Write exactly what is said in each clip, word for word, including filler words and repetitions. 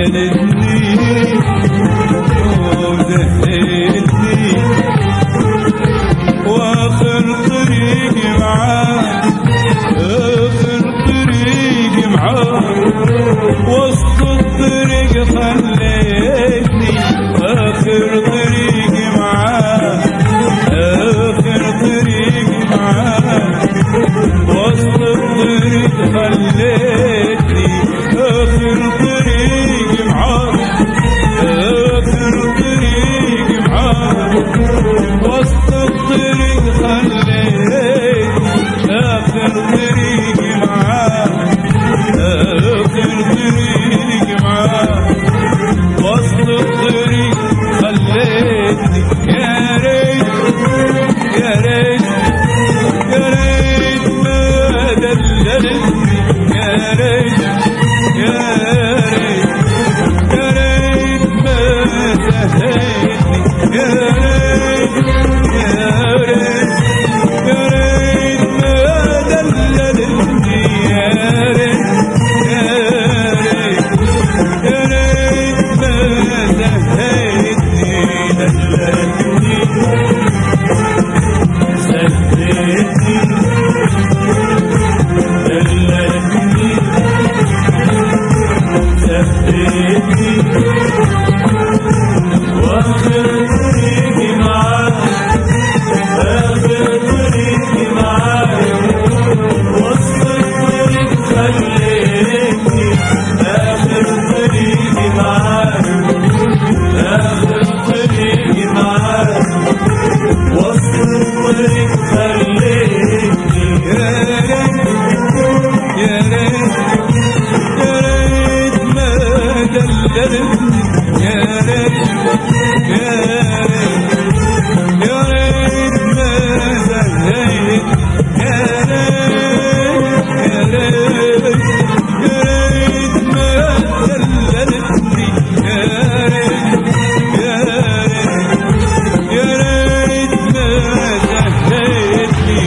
دللتني وزهقتني واخر طريقي معاك اخر طريقي معاك وسط الطريق خليتني اخر طريقي معاك اخر طريقي معاك وسط الطريق خليتني اخر طريقي معاك اخر طريقي معاك وسط الطريق خليتني اخر طريقي معاك اخر طريقي معاك وسط الطريق خليتني يا ريت يا ريت يا ريت ما دللتني يا ريت يا ريت يا ريت ما سهلتني يا ريت يا ريت يا ريت ما دللتني يا ريت يا ريت يا ريت ما سهلتني دللتني سهلتني دللتني سهلتني واخر طريقي معاك اخر طريقي معاك وسط الطريق خليتني اخر طريقي معاك اخر طريقي معاك وسط الطريق خليتني يا ريت يا ريت يا ريت ما دللتني يا ريت يا ريت يا ريت ما سهلتني يا ريت يا ريت يا ريت ما دللتني يا ريت يا ريت يا ريت ما سهلتني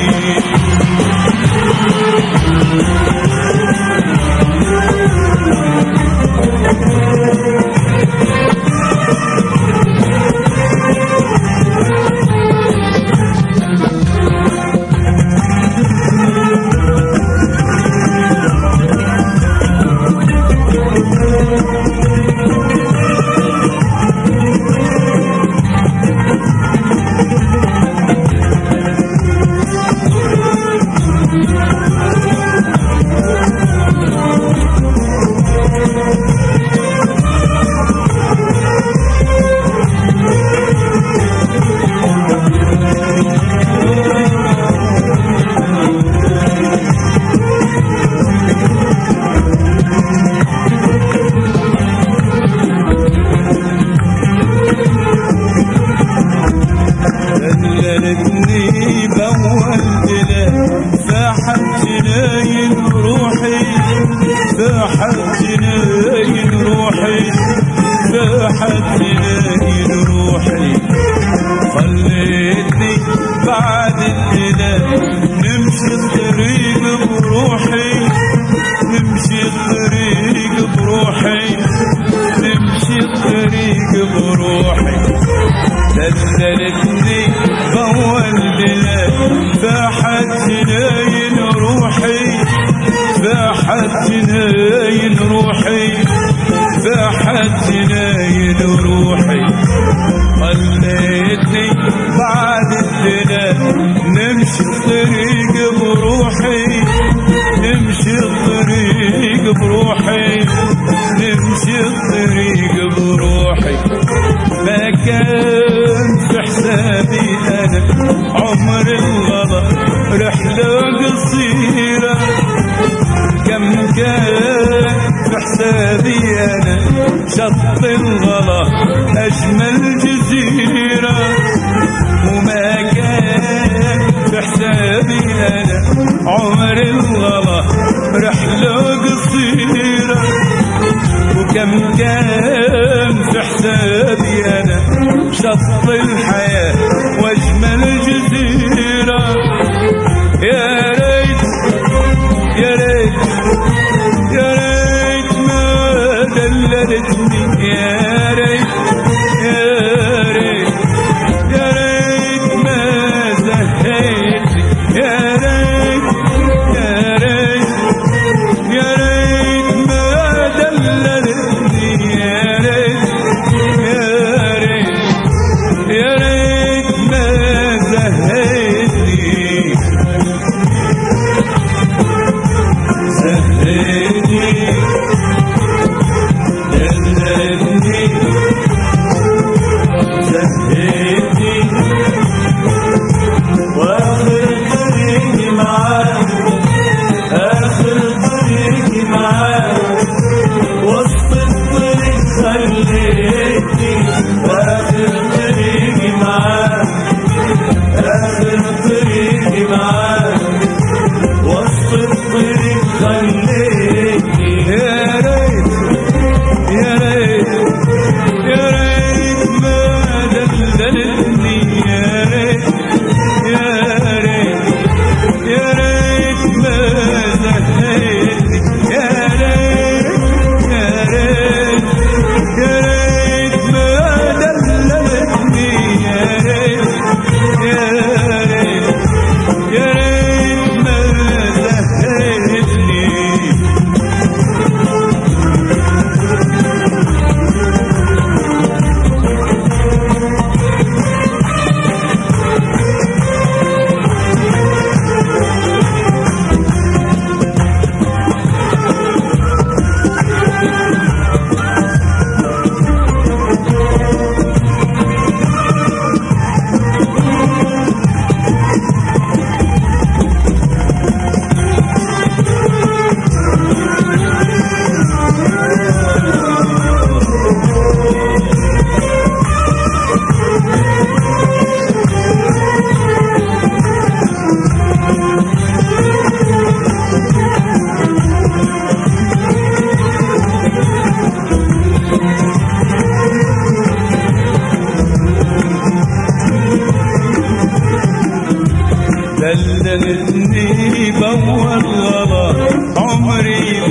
دللتني بأول دلال فاحت جناين روحي فاحت جناين روحي فاحت جناين روحي خليتني بعد الدلال نمشي الطريق بروحي نمشي الطريق بروحي نمشي الطريق بروحي دللتني بأول دلال فاحت جناين روحي فاحت جناين روحي فاحت جناين روحي خليتني بعد الدلال نمشي الطريق بروحي نمشي الطريق بروحي نمشي الطريق بروحي ما كان في حسابي انا عمر الغلا رحلة قصيرة كم كان في حسابي انا شط الغلا اجمل جزيرة وما كان في حسابي انا عمر الغلا رحلة قصيرة وكم كان في حسابي انا شط الحياة واجمل جزيرة يا ريت يا ريت يا ريت ما دللتني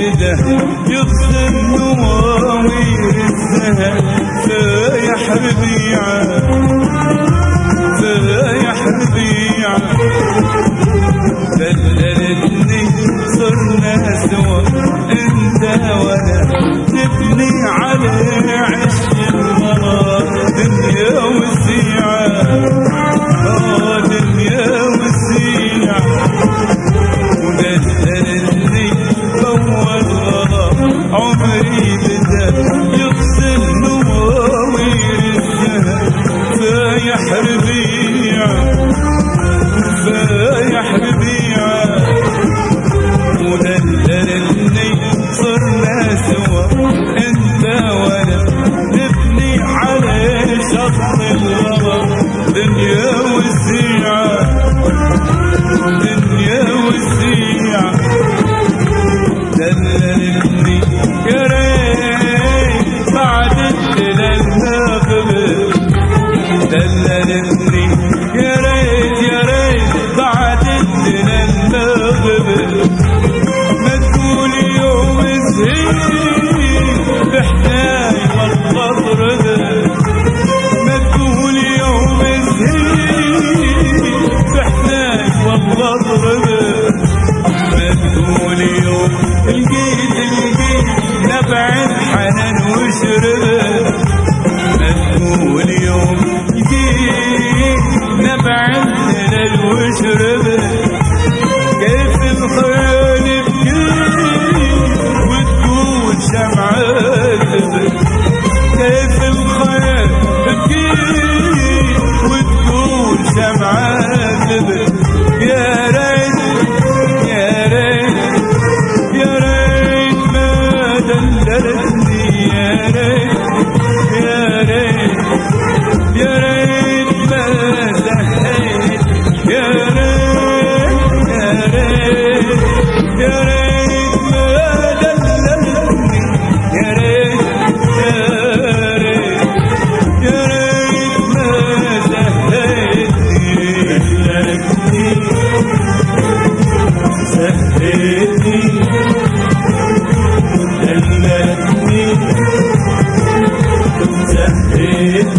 بده يغسل نواوير الزهر فايح ربيعه فايح ربيعه دللتني صرنا سوا انت وانا نبني على عشق المرار دنيا وسيعه اه دنيا وسيعه ودللتني اول غلا عمري بدا يغسل نواوير الزهر فايح ربيعه فايح ربيعه ودللتني صرنا سوا انت وانا نبني على شط الغرام دنيا وسيعه دنيا وسيعه دللتني يا ريت بعد الدلال ما قبل دللتني يا ريت يا ريت بعد الدلال ما قبل ما تقول يوم زهير بحناي والله ضربه ما تقول يوم زهير بحناي والله ضربه ما تقول يوم لقيت لقيت نبع الحنان وشربه ما تقول يوم لقيت نبع الدلال وشربه كيف الخيال بكي وتقول شمعات كيف الخيال بكي وتقول شمعات يا ريت يا ريت يا ريت ما دللتني يا ريت يا ريت يا ريت ما دهيت يا ريت يا ريت يا ريت ما دللتني يا ريت يا ريت يا ريت ما دهيتني دللتني سهيتني دللتني سهيتني